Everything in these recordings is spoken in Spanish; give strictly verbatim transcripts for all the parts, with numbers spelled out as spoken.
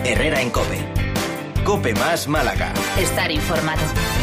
Herrera en COPE. COPE más Málaga. Estar informado.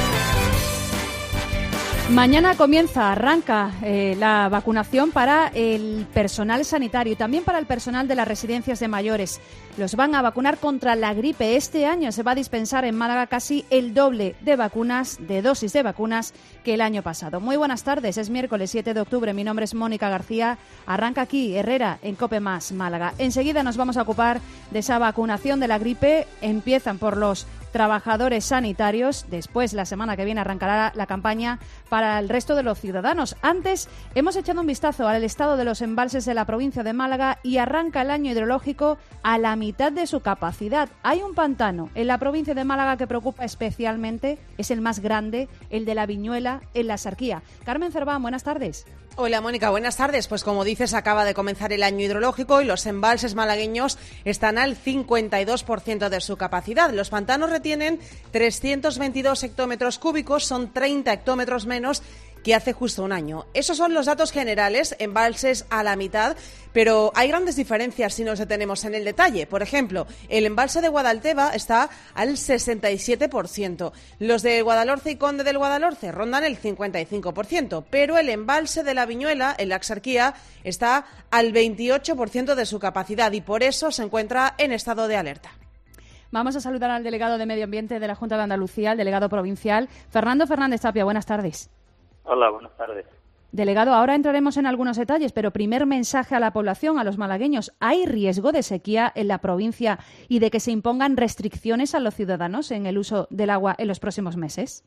Mañana comienza, arranca eh, la vacunación para el personal sanitario y también para el personal de las residencias de mayores. Los van a vacunar contra la gripe. Este año se va a dispensar en Málaga casi el doble de vacunas, de dosis de vacunas, que el año pasado. Muy buenas tardes, es miércoles siete de octubre. Mi nombre es Mónica García. Arranca aquí Herrera en COPE más Málaga. Enseguida nos vamos a ocupar de esa vacunación de la gripe. Empiezan por los trabajadores sanitarios. Después, la semana que viene, arrancará la campaña para el resto de los ciudadanos. Antes, hemos echado un vistazo al estado de los embalses de la provincia de Málaga y arranca el año hidrológico a la mitad de su capacidad. Hay un pantano en la provincia de Málaga que preocupa especialmente, es el más grande, el de la Viñuela, en la Sarquía. Carmen Cerván, buenas tardes. Hola Mónica, buenas tardes. Pues como dices, acaba de comenzar el año hidrológico y los embalses malagueños están al cincuenta y dos por ciento de su capacidad. Los pantanos retienen trescientos veintidós hectómetros cúbicos, son treinta hectómetros menos que hace justo un año. Esos son los datos generales, embalses a la mitad, pero hay grandes diferencias si nos detenemos en el detalle. Por ejemplo, el embalse de Guadalteba está al sesenta y siete por ciento. Los de Guadalhorce y Conde del Guadalhorce rondan el cincuenta y cinco por ciento, pero el embalse de la Viñuela, en la Axarquía, está al veintiocho por ciento de su capacidad y por eso se encuentra en estado de alerta. Vamos a saludar al delegado de Medio Ambiente de la Junta de Andalucía, el delegado provincial, Fernando Fernández Tapia. Buenas tardes. Hola, buenas tardes. Delegado, ahora entraremos en algunos detalles, pero primer mensaje a la población, a los malagueños. ¿Hay riesgo de sequía en la provincia y de que se impongan restricciones a los ciudadanos en el uso del agua en los próximos meses?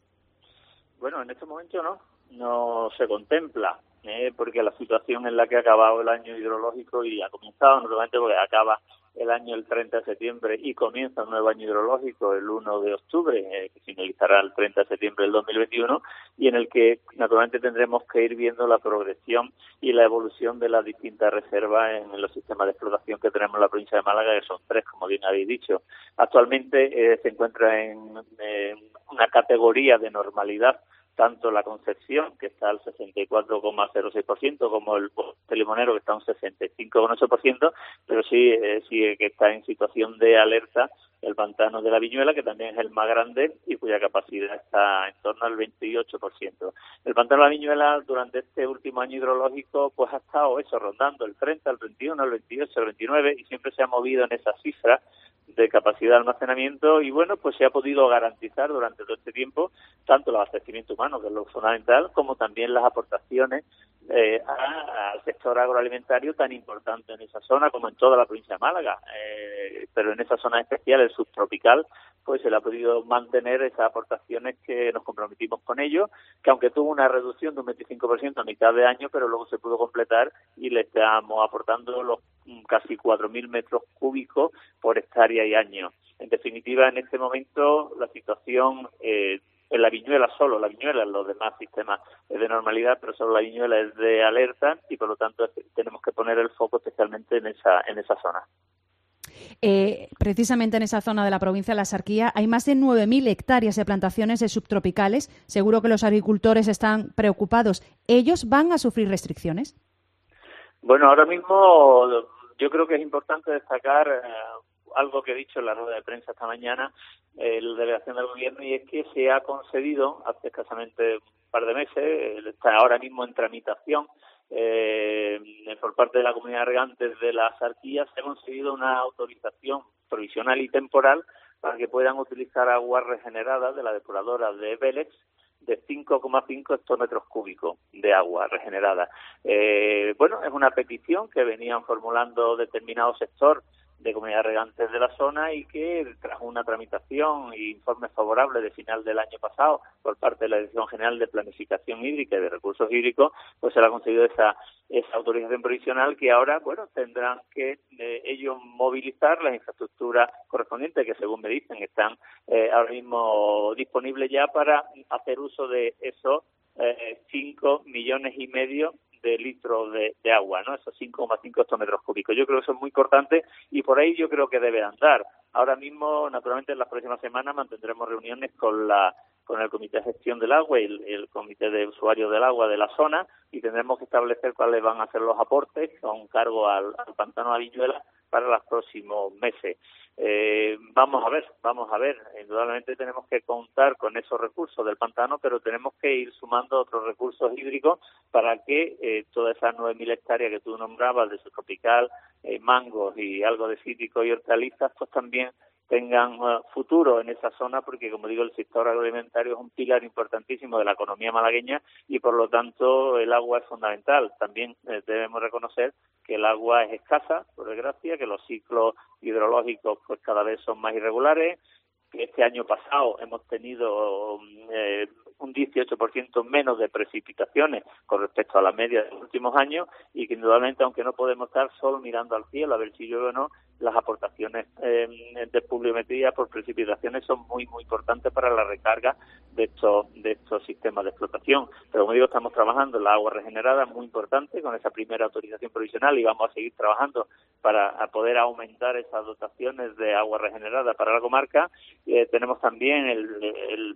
Bueno, en este momento no, no se contempla, ¿eh? porque la situación en la que ha acabado el año hidrológico y ha comenzado, normalmente porque acaba el año el treinta de septiembre y comienza un nuevo año hidrológico el uno de octubre, eh, que finalizará el treinta de septiembre del dos mil veintiuno, y en el que naturalmente tendremos que ir viendo la progresión y la evolución de las distintas reservas en los sistemas de explotación que tenemos en la provincia de Málaga, que son tres, como bien habéis dicho. Actualmente eh, se encuentra en eh, una categoría de normalidad, tanto la Concepción, que está al sesenta y cuatro coma cero seis por ciento, como el Limonero, que está a un sesenta y cinco coma ocho por ciento, pero sí, eh, sí que está en situación de alerta el pantano de la Viñuela, que también es el más grande y cuya capacidad está en torno al veintiocho por ciento. El pantano de la Viñuela, durante este último año hidrológico, pues ha estado eso, rondando el treinta, el veintiuno, el veintiocho, el veintinueve, y siempre se ha movido en esa cifra de capacidad de almacenamiento y, bueno, pues se ha podido garantizar durante todo este tiempo tanto el abastecimiento humano, que es lo fundamental, como también las aportaciones eh, a, al sector agroalimentario tan importante en esa zona como en toda la provincia de Málaga. Eh, pero en esa zona especial, el subtropical, pues se le ha podido mantener esas aportaciones que nos comprometimos con ellos, que aunque tuvo una reducción de un veinticinco por ciento a mitad de año, pero luego se pudo completar y le estamos aportando los casi cuatro mil metros cúbicos por hectárea y año. En definitiva, en este momento la situación eh, en la Viñuela solo, la Viñuela, en los demás sistemas es de normalidad, pero solo la Viñuela es de alerta y por lo tanto tenemos que poner el foco especialmente en esa en esa zona. Eh, precisamente en esa zona de la provincia de la Sarquía hay más de nueve mil hectáreas de plantaciones de subtropicales. Seguro que los agricultores están preocupados. ¿Ellos van a sufrir restricciones? Bueno, ahora mismo yo creo que es importante destacar eh, algo que he dicho en la rueda de prensa esta mañana, eh, la delegación del gobierno, y es que se ha concedido hace escasamente un par de meses, eh, está ahora mismo en tramitación, eh, por parte de la comunidad de regantes de la Sarquía, se ha conseguido una autorización provisional y temporal para que puedan utilizar aguas regeneradas de la depuradora de Vélez, de cinco coma cinco hectómetros cúbicos de agua regenerada. Eh, bueno, es una petición que venían formulando determinado sector de comunidades regantes de la zona y que tras una tramitación e informes favorables de final del año pasado por parte de la Dirección General de Planificación Hídrica y de Recursos Hídricos, pues se le ha conseguido esa esa autorización provisional que ahora, bueno, tendrán que eh, ellos movilizar las infraestructuras correspondientes que, según me dicen, están eh, ahora mismo disponibles ya para hacer uso de esos eh, cinco millones y medio de litros de, de agua, ¿no? Esos cinco coma cinco hectómetros cúbicos. Yo creo que eso es muy importante y por ahí yo creo que debe andar. Ahora mismo, naturalmente, en las próximas semanas mantendremos reuniones con la con el Comité de Gestión del Agua y el, el Comité de Usuarios del Agua de la zona y tendremos que establecer cuáles van a ser los aportes con cargo al, al pantano de la Viñuela para los próximos meses. Eh, vamos a ver, vamos a ver. Indudablemente tenemos que contar con esos recursos del pantano, pero tenemos que ir sumando otros recursos hídricos para que eh, todas esas nueve mil hectáreas que tú nombrabas de subtropical, eh, mangos y algo de cítricos y hortalizas, pues también tengan uh, futuro en esa zona, porque, como digo, el sector agroalimentario es un pilar importantísimo de la economía malagueña y, por lo tanto, el agua es fundamental. También eh, debemos reconocer que el agua es escasa, por desgracia, que los ciclos hidrológicos pues cada vez son más irregulares, que este año pasado hemos tenido eh, un dieciocho por ciento menos de precipitaciones con respecto a la media de los últimos años, y que indudablemente, aunque no podemos estar solo mirando al cielo a ver si llueve o no, las aportaciones eh, de pluviometría por precipitaciones son muy muy importantes para la recarga de estos de estos sistemas de explotación. Pero, como digo, estamos trabajando en la agua regenerada, muy importante, con esa primera autorización provisional, y vamos a seguir trabajando para a poder aumentar esas dotaciones de agua regenerada para la comarca. Eh, tenemos también el, el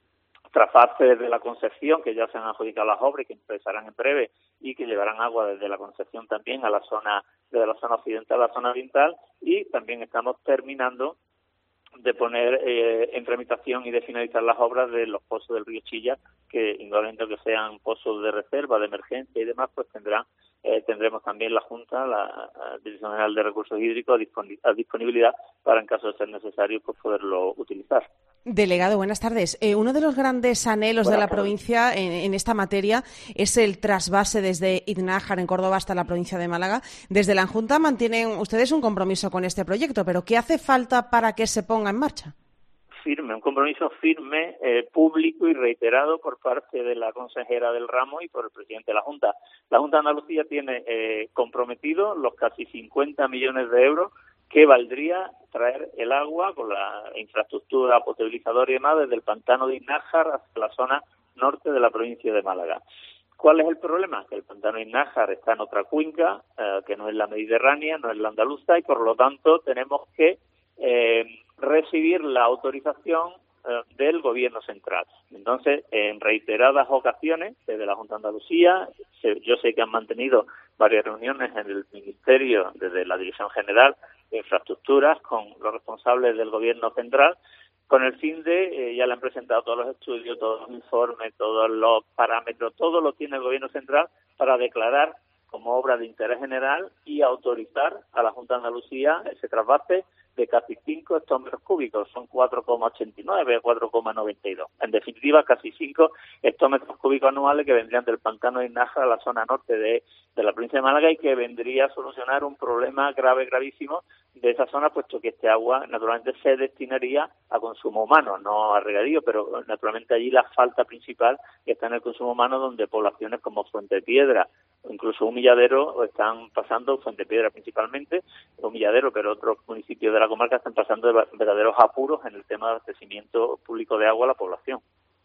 trasvase de la Concepción, que ya se han adjudicado las obras y que empezarán en breve, y que llevarán agua desde la Concepción también a la zona, desde la zona occidental a la zona oriental, y también estamos terminando de poner eh, en tramitación y de finalizar las obras de los pozos del río Chilla, que indudablemente que sean pozos de reserva, de emergencia y demás, pues tendrán eh, tendremos también la Junta, la, la Dirección General de Recursos Hídricos, a disponibilidad para, en caso de ser necesario, pues poderlo utilizar. Delegado, buenas tardes. Eh, uno de los grandes anhelos buenas de la tardes. provincia en, en esta materia es el trasvase desde Iznájar, en Córdoba, hasta la provincia de Málaga. Desde la Junta mantienen ustedes un compromiso con este proyecto, pero ¿qué hace falta para que se ponga en marcha? Firme, un compromiso firme, eh, público y reiterado por parte de la consejera del ramo y por el presidente de la Junta. La Junta de Andalucía tiene eh, comprometido los casi cincuenta millones de euros que valdría traer el agua con la infraestructura potabilizadora y demás desde el pantano de Iznájar hasta la zona norte de la provincia de Málaga. ¿Cuál es el problema? Que el pantano de Iznájar está en otra cuenca, eh, que no es la mediterránea, no es la andaluza, y por lo tanto tenemos que eh, recibir la autorización eh, del Gobierno central. Entonces, en reiteradas ocasiones, desde la Junta de Andalucía, se, yo sé que han mantenido varias reuniones en el Ministerio, desde la Dirección General de Infraestructuras, con los responsables del Gobierno central, con el fin de, eh, ya le han presentado todos los estudios, todos los informes, todos los parámetros, todo lo tiene el Gobierno central para declarar como obra de interés general y autorizar a la Junta de Andalucía ese trasvase de casi cinco hectómetros cúbicos, son cuatro coma ochenta y nueve, cuatro coma noventa y dos. En definitiva, casi cinco hectómetros cúbicos anuales que vendrían del pantano de Iznájar a la zona norte de, de la provincia de Málaga, y que vendría a solucionar un problema grave, gravísimo de esa zona, puesto que este agua naturalmente se destinaría a consumo humano, no a regadío, pero naturalmente allí la falta principal está en el consumo humano, donde poblaciones como Fuentepiedra o incluso Humilladero están pasando, Fuentepiedra principalmente, Humilladero, pero otros municipios de la comarca están pasando de verdaderos apuros en el tema de abastecimiento público de agua a la población.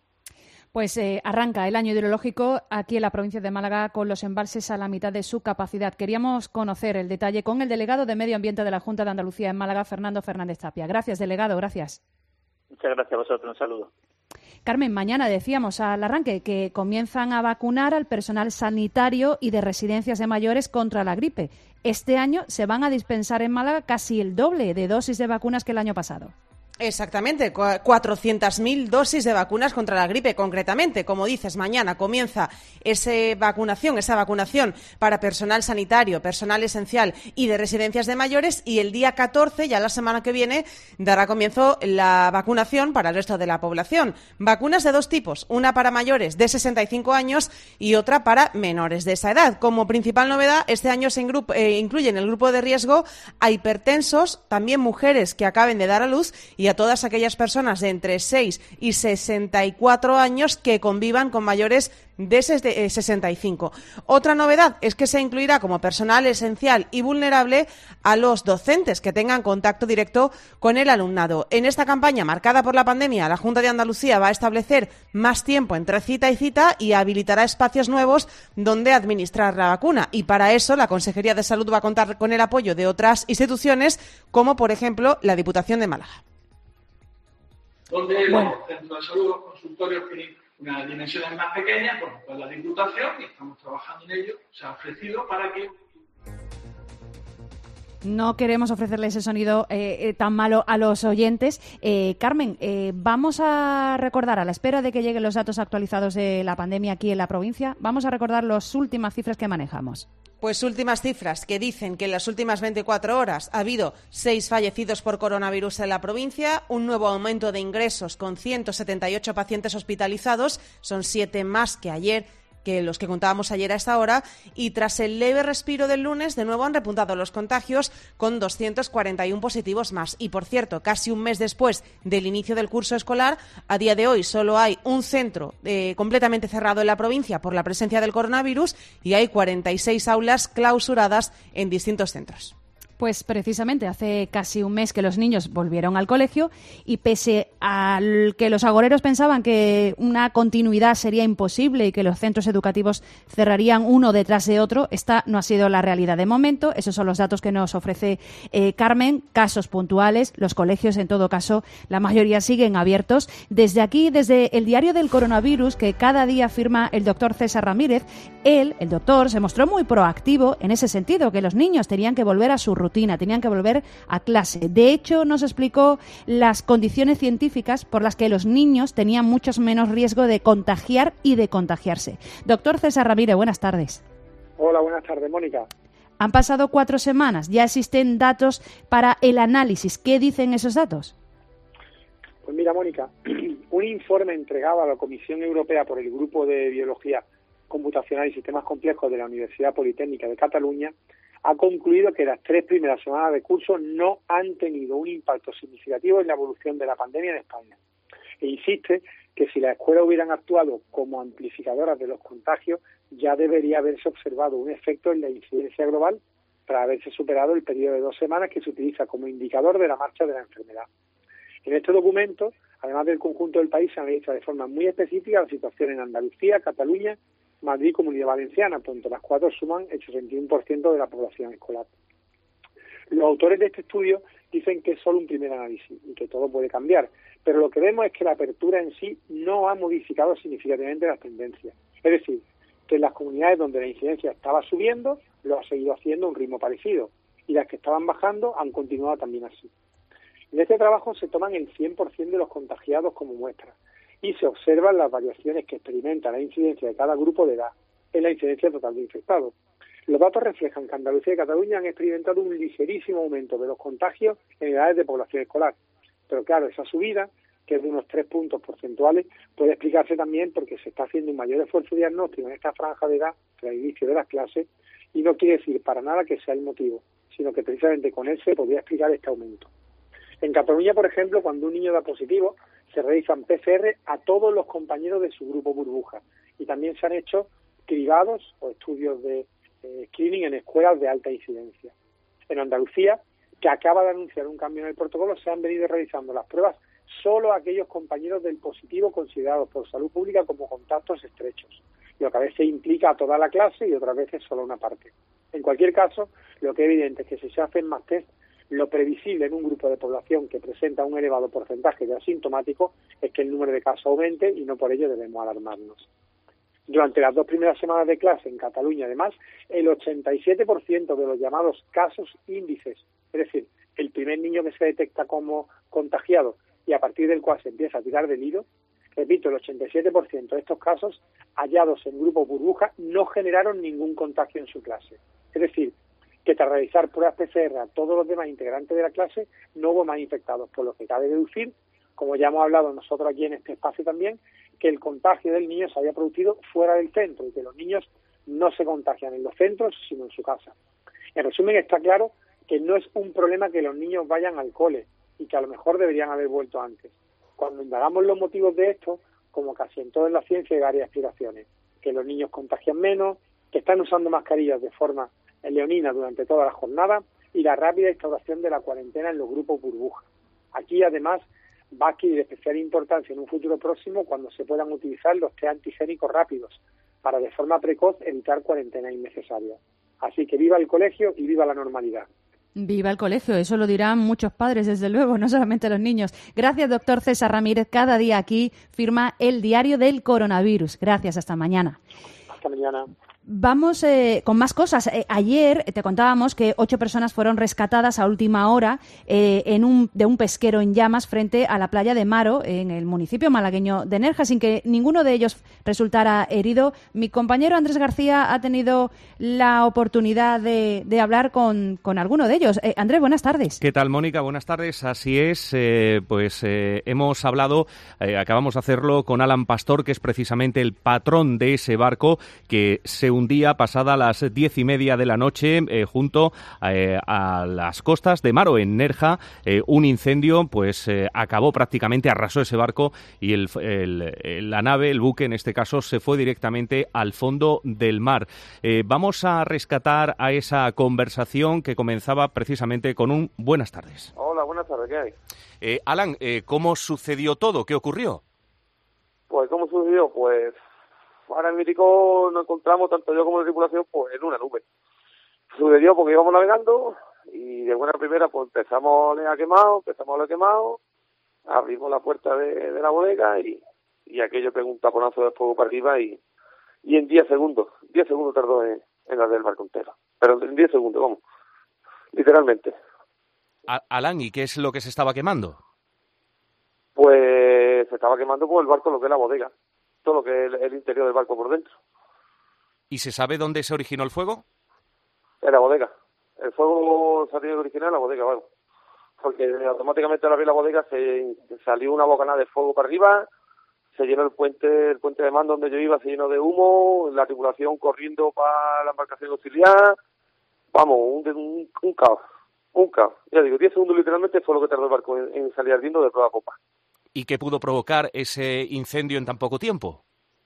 Pues eh, arranca el año hidrológico aquí en la provincia de Málaga con los embalses a la mitad de su capacidad. Queríamos conocer el detalle con el delegado de Medio Ambiente de la Junta de Andalucía en Málaga, Fernando Fernández Tapia. Gracias, delegado, gracias. Muchas gracias a vosotros, un saludo. Carmen, mañana decíamos al arranque que comienzan a vacunar al personal sanitario y de residencias de mayores contra la gripe. Este año se van a dispensar en Málaga casi el doble de dosis de vacunas que el año pasado. Exactamente, cuatrocientas mil dosis de vacunas contra la gripe, concretamente. Como dices, mañana comienza esa vacunación, esa vacunación para personal sanitario, personal esencial y de residencias de mayores, y el día catorce, ya la semana que viene, dará comienzo la vacunación para el resto de la población. Vacunas de dos tipos, una para mayores de sesenta y cinco años y otra para menores de esa edad. Como principal novedad, este año se ingru- eh, incluye en el grupo de riesgo a hipertensos, también mujeres que acaben de dar a luz, y a todas aquellas personas de entre seis y sesenta y cuatro años que convivan con mayores de sesenta y cinco. Otra novedad es que se incluirá como personal esencial y vulnerable a los docentes que tengan contacto directo con el alumnado. En esta campaña marcada por la pandemia, la Junta de Andalucía va a establecer más tiempo entre cita y cita y habilitará espacios nuevos donde administrar la vacuna. Y para eso la Consejería de Salud va a contar con el apoyo de otras instituciones, como por ejemplo la Diputación de Málaga. Donde bueno. los centros de salud, los consultorios tienen unas dimensiones más pequeñas, bueno, pues la Diputación, y estamos trabajando en ello, se ha ofrecido para que No queremos ofrecerle ese sonido eh, eh, tan malo a los oyentes. Eh, Carmen, eh, vamos a recordar, a la espera de que lleguen los datos actualizados de la pandemia aquí en la provincia, vamos a recordar las últimas cifras que manejamos. Pues últimas cifras que dicen que en las últimas veinticuatro horas ha habido seis fallecidos por coronavirus en la provincia, un nuevo aumento de ingresos con ciento setenta y ocho pacientes hospitalizados, son siete más que ayer, que los que contábamos ayer a esta hora, y tras el leve respiro del lunes, de nuevo han repuntado los contagios con doscientos cuarenta y uno positivos más. Y, por cierto, casi un mes después del inicio del curso escolar, a día de hoy solo hay un centro eh, completamente cerrado en la provincia por la presencia del coronavirus y hay cuarenta y seis aulas clausuradas en distintos centros. Pues precisamente hace casi un mes que los niños volvieron al colegio y pese a que los agoreros pensaban que una continuidad sería imposible y que los centros educativos cerrarían uno detrás de otro, esta no ha sido la realidad de momento. Esos son los datos que nos ofrece eh, Carmen, casos puntuales. Los colegios, en todo caso, la mayoría siguen abiertos. Desde aquí, desde el diario del coronavirus, que cada día firma el doctor César Ramírez, él, el doctor, se mostró muy proactivo en ese sentido, que los niños tenían que volver a su rutina. Tenían que volver a clase. De hecho, nos explicó las condiciones científicas por las que los niños tenían mucho menos riesgo de contagiar y de contagiarse. Doctor César Ramírez, buenas tardes. Hola, buenas tardes, Mónica. Han pasado cuatro semanas, ya existen datos para el análisis. ¿Qué dicen esos datos? Pues mira, Mónica, un informe entregado a la Comisión Europea por el Grupo de Biología Computacional y Sistemas Complejos de la Universidad Politécnica de Cataluña ha concluido que las tres primeras semanas de curso no han tenido un impacto significativo en la evolución de la pandemia en España. E insiste que si las escuelas hubieran actuado como amplificadoras de los contagios, ya debería haberse observado un efecto en la incidencia global tras haberse superado el periodo de dos semanas que se utiliza como indicador de la marcha de la enfermedad. En este documento, además del conjunto del país, se analiza de forma muy específica la situación en Andalucía, Cataluña, Madrid y Comunidad Valenciana, pues entre las cuatro suman el sesenta y uno por ciento de la población escolar. Los autores de este estudio dicen que es solo un primer análisis y que todo puede cambiar, pero lo que vemos es que la apertura en sí no ha modificado significativamente las tendencias. Es decir, que en las comunidades donde la incidencia estaba subiendo, lo ha seguido haciendo a un ritmo parecido, y las que estaban bajando han continuado también así. En este trabajo se toman el cien por ciento de los contagiados como muestra, y se observan las variaciones que experimenta la incidencia de cada grupo de edad en la incidencia total de infectados. Los datos reflejan que Andalucía y Cataluña han experimentado un ligerísimo aumento de los contagios en edades de población escolar. Pero claro, esa subida, que es de unos tres puntos porcentuales, puede explicarse también porque se está haciendo un mayor esfuerzo diagnóstico en esta franja de edad tras el inicio de las clases, y no quiere decir para nada que sea el motivo, sino que precisamente con él se podría explicar este aumento. En Cataluña, por ejemplo, cuando un niño da positivo, se realizan P C R a todos los compañeros de su grupo burbuja, y también se han hecho cribados o estudios de eh, screening en escuelas de alta incidencia. En Andalucía, que acaba de anunciar un cambio en el protocolo, se han venido realizando las pruebas solo a aquellos compañeros del positivo considerados por salud pública como contactos estrechos, lo que a veces implica a toda la clase y otras veces solo una parte. En cualquier caso, lo que es evidente es que si se hacen más test, lo previsible en un grupo de población que presenta un elevado porcentaje de asintomáticos es que el número de casos aumente y no por ello debemos alarmarnos. Durante las dos primeras semanas de clase en Cataluña, además, el ochenta y siete por ciento de los llamados casos índices, es decir, el primer niño que se detecta como contagiado y a partir del cual se empieza a tirar del hilo, repito, el ochenta y siete por ciento de estos casos hallados en grupos burbuja no generaron ningún contagio en su clase. Es decir, que tras realizar pruebas P C R a todos los demás integrantes de la clase no hubo más infectados, por lo que cabe deducir, como ya hemos hablado nosotros aquí en este espacio también, que el contagio del niño se había producido fuera del centro y que los niños no se contagian en los centros, sino en su casa. En resumen, está claro que no es un problema que los niños vayan al cole y que a lo mejor deberían haber vuelto antes. Cuando indagamos los motivos de esto, como casi en toda la ciencia, hay varias explicaciones. Que los niños contagian menos, que están usando mascarillas de forma leonina durante toda la jornada y la rápida instauración de la cuarentena en los grupos burbuja. Aquí, además, va a adquirir especial importancia en un futuro próximo cuando se puedan utilizar los test antigénicos rápidos para, de forma precoz, evitar cuarentenas innecesarias. Así que viva el colegio y viva la normalidad. Viva el colegio, eso lo dirán muchos padres, desde luego, no solamente los niños. Gracias, doctor César Ramírez. Cada día aquí firma el diario del coronavirus. Gracias, hasta mañana. Hasta mañana. vamos eh, con más cosas. Eh, ayer te contábamos que ocho personas fueron rescatadas a última hora eh, en un, de un pesquero en llamas frente a la playa de Maro, en el municipio malagueño de Nerja, sin que ninguno de ellos resultara herido. Mi compañero Andrés García ha tenido la oportunidad de, de hablar con, con alguno de ellos. Eh, Andrés, buenas tardes. ¿Qué tal, Mónica? Buenas tardes. Así es, eh, pues eh, hemos hablado, eh, acabamos de hacerlo con Alan Pastor, que es precisamente el patrón de ese barco que se hundía pasada las diez y media de la noche eh, junto eh, a las costas de Maro, en Nerja. Eh, un incendio pues eh, acabó prácticamente, arrasó ese barco y el, el, la nave, el buque en este caso, se fue directamente al fondo del mar. Eh, vamos a rescatar a esa conversación que comenzaba precisamente con un buenas tardes. Hola, buenas tardes, ¿qué hay? Eh, Alan, eh, ¿cómo sucedió todo? ¿Qué ocurrió? Pues, ¿cómo sucedió? Pues, ahora mismo nos encontramos, tanto yo como la tripulación, pues en una nube. Sucedió porque íbamos navegando y de buena primera pues empezamos a oler a quemado, empezamos a oler quemado, abrimos la puerta de, de la bodega y, y aquello pegó un taponazo de fuego para arriba y, y en diez segundos, diez segundos tardó en, en arder el barco entero. Pero en diez segundos, vamos, literalmente. Alan, ¿y qué es lo que se estaba quemando? Pues se estaba quemando por el barco, lo que es la bodega, todo lo que es el, el interior del barco por dentro. ¿Y se sabe dónde se originó el fuego? En la bodega. El fuego se ha tenido que originar en la bodega, bueno, porque automáticamente al abrir la bodega se salió una bocanada de fuego para arriba, se llenó el puente, el puente de mando donde yo iba se llenó de humo, la tripulación corriendo para la embarcación auxiliar, vamos, un, un, un caos. Un caos. Ya digo, diez segundos literalmente fue lo que tardó el barco en, en salir ardiendo de toda popa. ¿Y qué pudo provocar ese incendio en tan poco tiempo?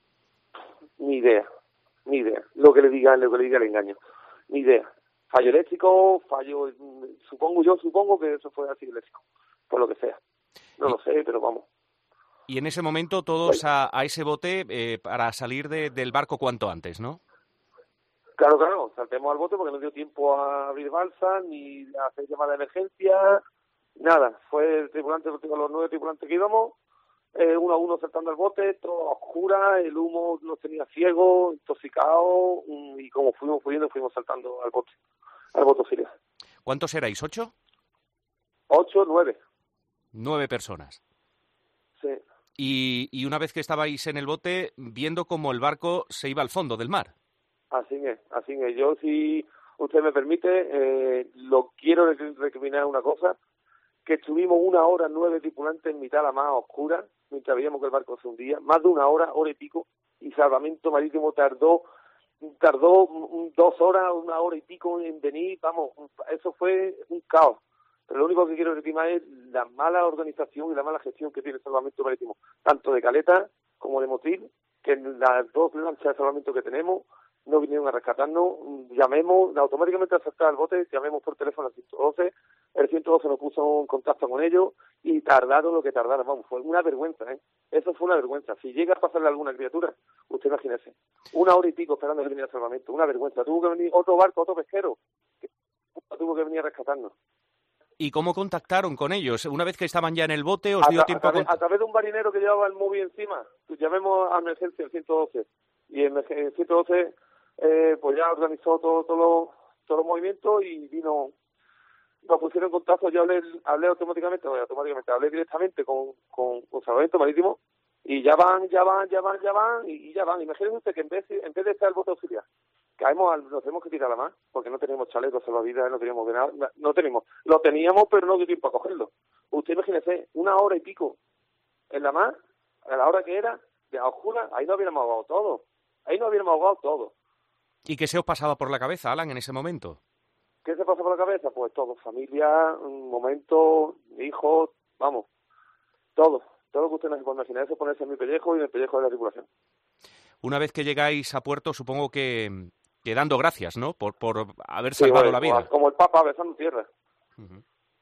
Ni idea, ni idea. Lo que le diga, lo que le diga el engaño. Ni idea. Fallo eléctrico, fallo, supongo yo, supongo que eso fue así eléctrico, por lo que sea. No lo sé, pero vamos. Y en ese momento todos a, a ese bote eh, para salir de, del barco cuanto antes, ¿no? Claro, claro, saltemos al bote porque no dio tiempo a abrir balsa, ni a hacer llamada de emergencia, nada. Fue el tripulante, los nueve tripulantes que íbamos, eh, uno a uno saltando al bote, todo a oscura, el humo nos tenía ciego, intoxicado, y como fuimos pudiendo, fuimos saltando al bote, al bote auxiliar. ¿Cuántos erais? ¿Ocho? Ocho, nueve. Nueve personas. Sí. Y, y una vez que estabais en el bote, viendo cómo el barco se iba al fondo del mar. Así es, así es. Yo, si usted me permite, eh, lo quiero recriminar una cosa, que estuvimos una hora, nueve tripulantes en mitad de la mar oscura, mientras veíamos que el barco se hundía, más de una hora, hora y pico, y Salvamento Marítimo tardó, tardó dos horas, una hora y pico en venir, vamos, eso fue un caos. Pero lo único que quiero reclamar es la mala organización y la mala gestión que tiene Salvamento Marítimo, tanto de caleta como de motil, que en las dos lanchas de salvamento que tenemos no vinieron a rescatarnos, llamemos, automáticamente al saltar al bote, llamemos por teléfono al ciento doce, el ciento doce nos puso en contacto con ellos y tardaron lo que tardaron, vamos, fue una vergüenza, ¿eh? Eso fue una vergüenza. Si llega a pasarle a alguna criatura, usted imagínese, una hora y pico esperando que viniera el salvamento, una vergüenza. Tuvo que venir otro barco, otro pesquero, que tuvo que venir a rescatarnos. ¿Y cómo contactaron con ellos? Una vez que estaban ya en el bote, ¿os a dio tra- tiempo a a través, contar? a través de un marinero que llevaba el móvil encima, pues llamemos a emergencia el ciento doce, y en el ciento doce eh, pues ya organizó todo, todo los, todos los movimientos y vino, nos pusieron en contacto. Yo hablé, hablé automáticamente, no, automáticamente, hablé directamente con, con, con Salvamento Marítimo y ya van, ya van, ya van, ya van, y, y ya van. Imagínense usted que en vez, en vez de estar el bote auxiliar, caemos al, nos tenemos que tirar a la mar, porque no tenemos chalecos salvavidas, no teníamos de nada, no tenemos, lo teníamos pero no dio tiempo a cogerlo. Usted imagínese, una hora y pico en la mar, a la hora que era, de a oscura, ahí no hubiéramos ahogado todo, ahí no hubiéramos ahogado todo. ¿Y qué se os pasaba por la cabeza, Alan, en ese momento? ¿Qué se pasa por la cabeza? Pues todo, familia, un momento, hijos, vamos, todo, todo lo que usted no se puede imaginar, eso es ponerse en mi pellejo y en el pellejo de la tripulación. Una vez que llegáis a puerto, supongo que, que dando gracias, ¿no? Por, por haber Sí, salvado bueno, la vida. como el Papa besando tierra. Uh-huh.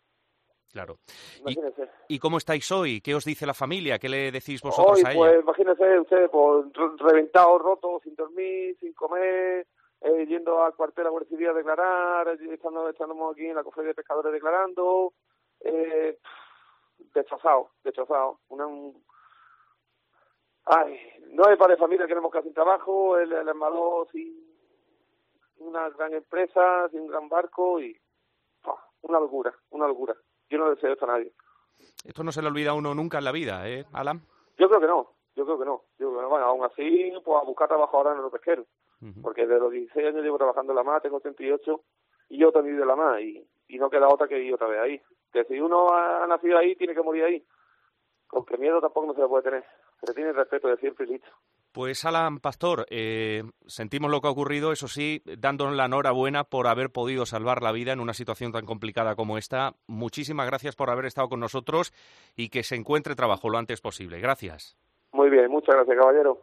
Claro. Imagínese. ¿Y, ¿Y cómo estáis hoy? ¿Qué os dice la familia? ¿Qué le decís vosotros Hoy, a ella? pues imagínese usted, pues reventado, roto, sin dormir, sin comer, eh, yendo al cuartel a Guardia Civil a declarar, estando, estando aquí en la cofradía de pescadores declarando, eh, destrozado, destrozado. Una, un... Ay, no hay padre de familia que no hemos quedado sin trabajo, el, el armador sin, una gran empresa, sin un gran barco y oh, una locura, una locura. Yo no deseo esto a nadie. Esto no se le olvida a uno nunca en la vida, ¿eh, Alan? Yo creo que no, yo creo que no. Yo creo que no. Bueno, aún así, pues a buscar trabajo ahora en los pesqueros. Uh-huh. Porque desde los dieciséis años llevo trabajando en la mar, tengo treinta y ocho y yo también de la mar y, y no queda otra que ir otra vez ahí. Que si uno ha nacido ahí, tiene que morir ahí. Con que miedo tampoco no se le puede tener. Se le tiene respeto de siempre y listo. Pues Alan Pastor, eh, sentimos lo que ha ocurrido, eso sí, dándonos la enhorabuena por haber podido salvar la vida en una situación tan complicada como esta. Muchísimas gracias por haber estado con nosotros y que se encuentre trabajo lo antes posible. Gracias. Muy bien, muchas gracias, caballero.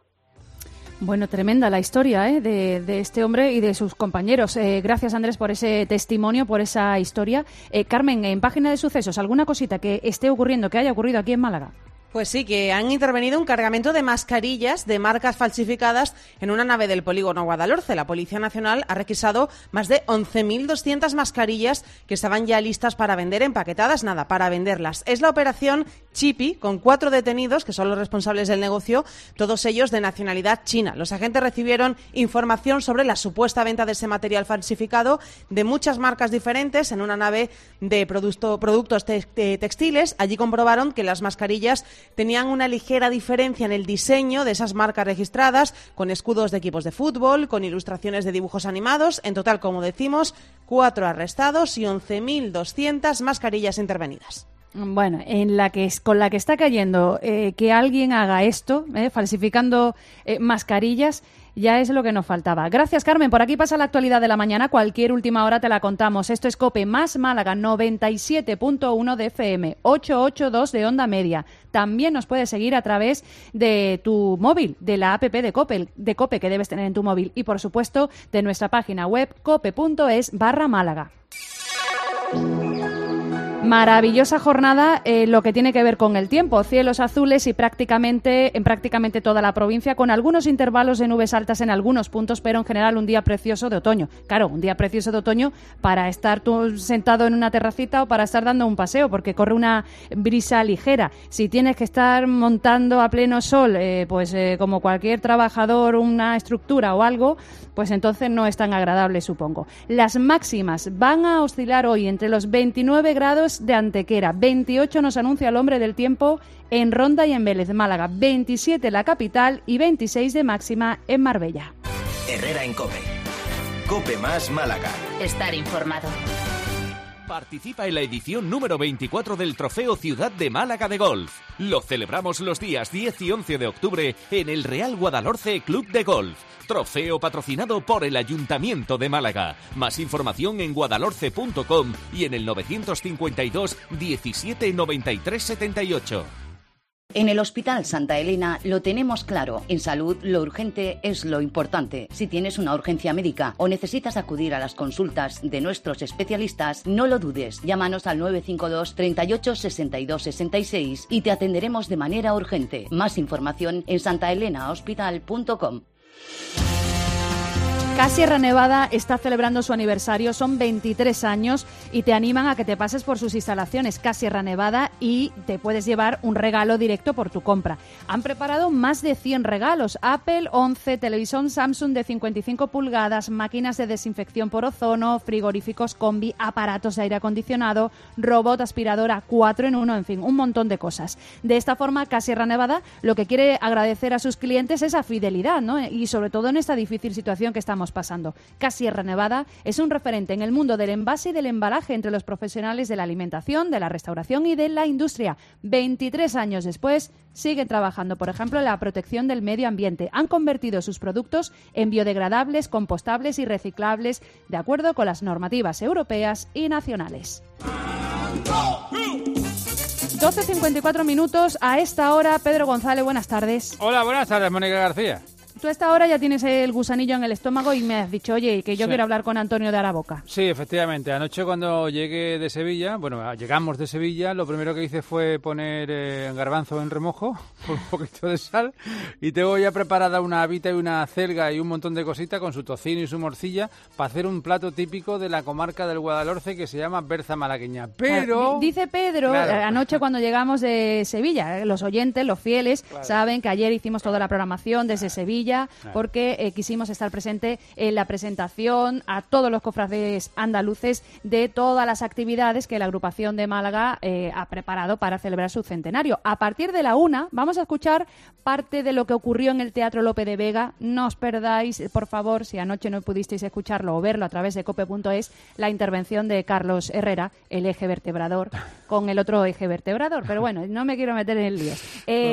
Bueno, tremenda la historia ¿eh? de, de este hombre y de sus compañeros. Eh, gracias, Andrés, por ese testimonio, por esa historia. Eh, Carmen, en Página de Sucesos, ¿alguna cosita que esté ocurriendo, que haya ocurrido aquí en Málaga? Pues sí, que han intervenido un cargamento de mascarillas de marcas falsificadas en una nave del polígono Guadalhorce. La Policía Nacional ha requisado más de once mil doscientas mascarillas que estaban ya listas para vender, empaquetadas, nada, para venderlas. Es la operación Chipi, con cuatro detenidos, que son los responsables del negocio, todos ellos de nacionalidad china. Los agentes recibieron información sobre la supuesta venta de ese material falsificado de muchas marcas diferentes en una nave de producto, productos te- textiles. Allí comprobaron que las mascarillas tenían una ligera diferencia en el diseño de esas marcas registradas, con escudos de equipos de fútbol, con ilustraciones de dibujos animados. En total, como decimos, cuatro arrestados y once mil doscientas mascarillas intervenidas. Bueno, en la que con la que está cayendo eh, que alguien haga esto, eh, falsificando eh, mascarillas, ya es lo que nos faltaba. Gracias, Carmen. Por aquí pasa la actualidad de la mañana. Cualquier última hora te la contamos. Esto es COPE más Málaga, noventa y siete punto uno de F M, ochocientos ochenta y dos de onda media. También nos puedes seguir a través de tu móvil, de la app de COPE, de COPE que debes tener en tu móvil. Y, por supuesto, de nuestra página web cope punto es barra Málaga. Maravillosa jornada, eh, lo que tiene que ver con el tiempo. Cielos azules y prácticamente en prácticamente toda la provincia, con algunos intervalos de nubes altas en algunos puntos, pero en general un día precioso de otoño. Claro, un día precioso de otoño para estar tú sentado en una terracita o para estar dando un paseo, porque corre una brisa ligera. Si tienes que estar montando a pleno sol, eh, pues eh, como cualquier trabajador, una estructura o algo, pues entonces no es tan agradable, supongo. Las máximas van a oscilar hoy entre los veintinueve grados de Antequera, veintiocho nos anuncia el hombre del tiempo en Ronda y en Vélez, Málaga, veintisiete en la capital y veintiséis de máxima en Marbella. Herrera en COPE. COPE más Málaga. Estar informado. Participa en la edición número veinticuatro del Trofeo Ciudad de Málaga de Golf. Lo celebramos los días diez y once de octubre en el Real Guadalhorce Club de Golf. Trofeo patrocinado por el Ayuntamiento de Málaga. Más información en guadalhorce punto com y en el novecientos cincuenta y dos diecisiete noventa y tres setenta y ocho. En el Hospital Santa Elena lo tenemos claro. En salud, lo urgente es lo importante. Si tienes una urgencia médica o necesitas acudir a las consultas de nuestros especialistas, no lo dudes. Llámanos al nueve cinco dos, treinta y ocho, sesenta y dos, sesenta y seis y te atenderemos de manera urgente. Más información en santa elena hospital punto com. Sierra Nevada está celebrando su aniversario, son veintitrés años y te animan a que te pases por sus instalaciones Sierra Nevada y te puedes llevar un regalo directo por tu compra. Han preparado más de cien regalos: Apple once, televisión Samsung de cincuenta y cinco pulgadas, máquinas de desinfección por ozono, frigoríficos combi, aparatos de aire acondicionado, robot aspiradora cuatro en uno, en fin, un montón de cosas. De esta forma, Sierra Nevada lo que quiere agradecer a sus clientes es a fidelidad, ¿no? Y sobre todo en esta difícil situación que estamos pasando. Sierra Nevada es un referente en el mundo del envase y del embalaje entre los profesionales de la alimentación, de la restauración y de la industria. veintitrés años después, siguen trabajando, por ejemplo, en la protección del medio ambiente. Han convertido sus productos en biodegradables, compostables y reciclables, de acuerdo con las normativas europeas y nacionales. doce cincuenta y cuatro minutos. A esta hora, Pedro González, buenas tardes. Hola, buenas tardes, Mónica García. Tú a esta hora ya tienes el gusanillo en el estómago y me has dicho, oye, que yo sí. quiero hablar con Antonio de Araboca. Sí, efectivamente. Anoche cuando llegué de Sevilla, bueno, llegamos de Sevilla, lo primero que hice fue poner eh, garbanzo en remojo con un poquito de sal y tengo ya preparada una habita y una acelga y un montón de cositas con su tocino y su morcilla para hacer un plato típico de la comarca del Guadalhorce que se llama berza malagueña. Pero... Dice Pedro, claro. anoche cuando llegamos de Sevilla, los oyentes, los fieles, claro. saben que ayer hicimos toda la programación desde Sevilla, Sevilla, claro. porque eh, quisimos estar presente en la presentación a todos los cofrades andaluces de todas las actividades que la agrupación de Málaga eh, ha preparado para celebrar su centenario. A partir de la una vamos a escuchar parte de lo que ocurrió en el Teatro Lope de Vega. No os perdáis, por favor, si anoche no pudisteis escucharlo o verlo a través de cope punto es, la intervención de Carlos Herrera, el eje vertebrador, con el otro eje vertebrador. Pero bueno, no me quiero meter en el lío.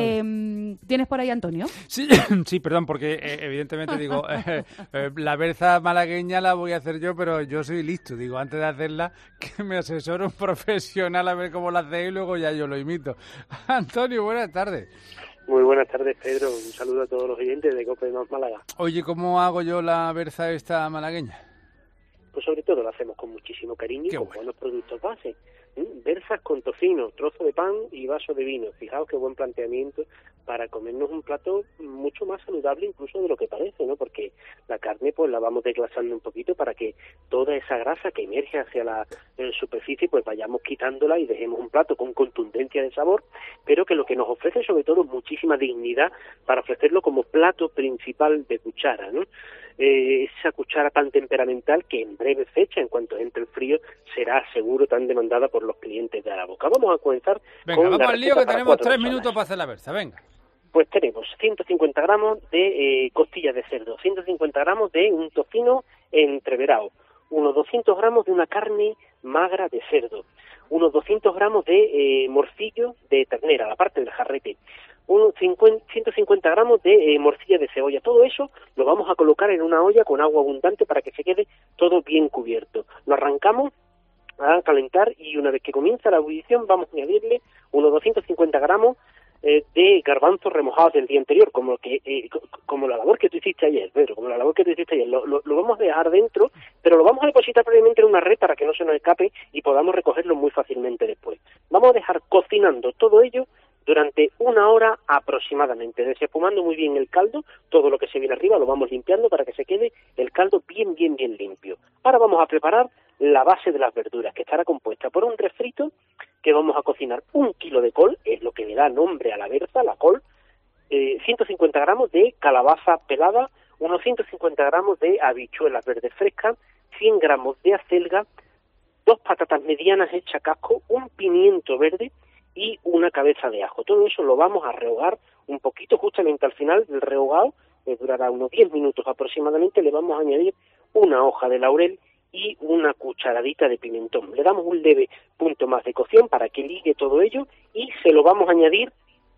Eh, ¿Tienes por ahí, Antonio? Sí, sí, perdón, porque eh, evidentemente digo, eh, eh, la berza malagueña la voy a hacer yo, pero yo soy listo. Digo, antes de hacerla, que me asesore un profesional a ver cómo la hace y luego ya yo lo imito. Antonio, buenas tardes. Muy buenas tardes, Pedro. Un saludo a todos los oyentes de Cope Más Málaga. Oye, ¿cómo hago yo la berza esta malagueña? Pues sobre todo lo hacemos con muchísimo cariño y Qué con bueno. buenos productos base. ¿Mm? Berzas con tocino, trozo de pan y vaso de vino. Fijaos qué buen planteamiento para comernos un plato mucho más saludable incluso de lo que parece, ¿no? Porque la carne pues la vamos desglasando un poquito para que toda esa grasa que emerge hacia la eh, superficie pues vayamos quitándola y dejemos un plato con contundencia de sabor, pero que lo que nos ofrece sobre todo es muchísima dignidad para ofrecerlo como plato principal de cuchara, ¿no? Eh, esa cuchara tan temperamental que en breve fecha, en cuanto entre el frío, será seguro tan demandada por los clientes de la boca. Vamos a comenzar venga, con vamos la al lío receta que para tenemos cuatro tres personas. minutos para hacer la berza, venga. Pues tenemos ciento cincuenta gramos de eh, costillas de cerdo, ciento cincuenta gramos de un tocino entreverado, unos doscientos gramos de una carne magra de cerdo, unos doscientos gramos de eh, morcillo de ternera, la parte del jarrete, unos ciento cincuenta gramos de eh, morcilla de cebolla. Todo eso lo vamos a colocar en una olla con agua abundante para que se quede todo bien cubierto. Lo arrancamos a calentar y una vez que comienza la ebullición vamos a añadirle unos doscientos cincuenta gramos eh, de garbanzos remojados del día anterior, como que eh, como la labor que tú hiciste ayer, Pedro, como la labor que tú hiciste ayer. Lo, lo, lo vamos a dejar dentro, pero lo vamos a depositar previamente en una red para que no se nos escape y podamos recogerlo muy fácilmente después. Vamos a dejar cocinando todo ello durante una hora aproximadamente, desespumando muy bien el caldo. Todo lo que se viene arriba lo vamos limpiando para que se quede el caldo bien, bien, bien limpio. Ahora vamos a preparar la base de las verduras, que estará compuesta por un refrito, que vamos a cocinar un kilo de col, es lo que le da nombre a la berza, la col, eh, ciento cincuenta gramos de calabaza pelada, unos ciento cincuenta gramos de habichuelas verdes frescas, cien gramos de acelga, dos patatas medianas hechas casco, un pimiento verde y una cabeza de ajo. Todo eso lo vamos a rehogar un poquito, justamente al final del rehogado, que durará unos diez minutos aproximadamente, le vamos a añadir una hoja de laurel y una cucharadita de pimentón. Le damos un leve punto más de cocción para que ligue todo ello y se lo vamos a añadir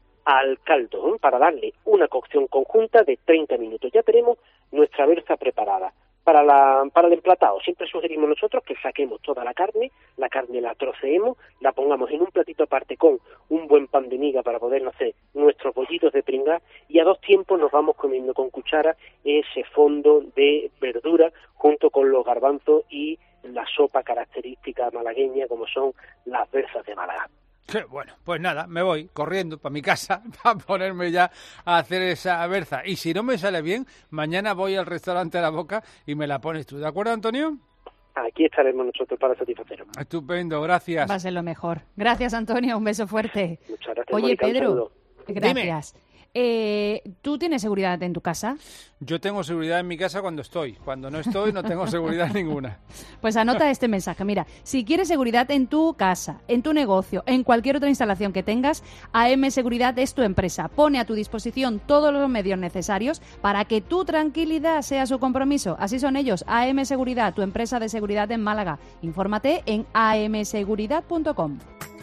al caldo, ¿eh? Para darle una cocción conjunta de treinta minutos. Ya tenemos nuestra berza preparada. Para, la, para el emplatado siempre sugerimos nosotros que saquemos toda la carne, la carne la troceemos, la pongamos en un platito aparte con un buen pan de miga para poder hacer nuestros bollitos de pringá y a dos tiempos nos vamos comiendo con cuchara ese fondo de verdura junto con los garbanzos y la sopa característica malagueña como son las berzas de Málaga. Qué bueno, pues nada, me voy corriendo para mi casa para ponerme ya a hacer esa berza. Y si no me sale bien, mañana voy al restaurante a La Boca y me la pones tú. ¿De acuerdo, Antonio? Aquí estaremos nosotros para satisfaceros. Estupendo, gracias. Va a ser lo mejor. Gracias, Antonio, un beso fuerte. Muchas gracias, Oye, Mónica, Pedro, gracias. Dime. Eh, ¿Tú tienes seguridad en tu casa? Yo tengo seguridad en mi casa cuando estoy. Cuando no estoy, no tengo seguridad ninguna. Pues anota este mensaje. Mira, si quieres seguridad en tu casa, en tu negocio, en cualquier otra instalación que tengas, A M Seguridad es tu empresa. Pone a tu disposición todos los medios necesarios para que tu tranquilidad sea su compromiso. Así son ellos. A M Seguridad, tu empresa de seguridad en Málaga. Infórmate en a m seguridad punto com.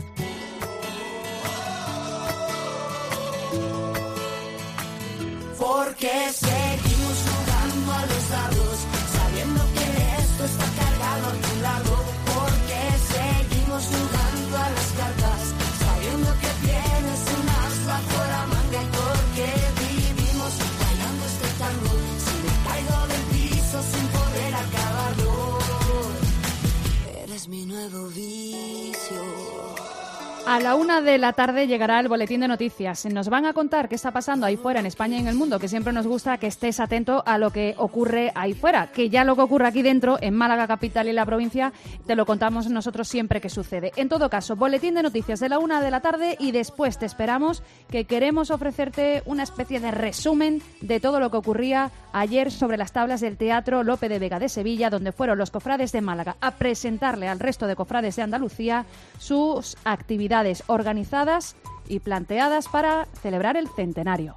Porque seguimos jugando a los dados, sabiendo que esto está cargado a tu lado. Porque seguimos jugando a las cartas, sabiendo que tienes un as bajo la manga. Y porque vivimos bailando este tango, si me caigo del piso sin poder acabarlo. Eres mi nuevo vicio. A la una de la tarde llegará el boletín de noticias. Nos van a contar qué está pasando ahí fuera en España y en el mundo, que siempre nos gusta que estés atento a lo que ocurre ahí fuera, que ya lo que ocurre aquí dentro, en Málaga capital y la provincia, te lo contamos nosotros siempre que sucede. En todo caso, boletín de noticias de la una de la tarde y después te esperamos, que queremos ofrecerte una especie de resumen de todo lo que ocurría ayer sobre las tablas del Teatro Lope de Vega de Sevilla, donde fueron los cofrades de Málaga a presentarle al resto de cofrades de Andalucía sus actividades organizadas y planteadas para celebrar el centenario.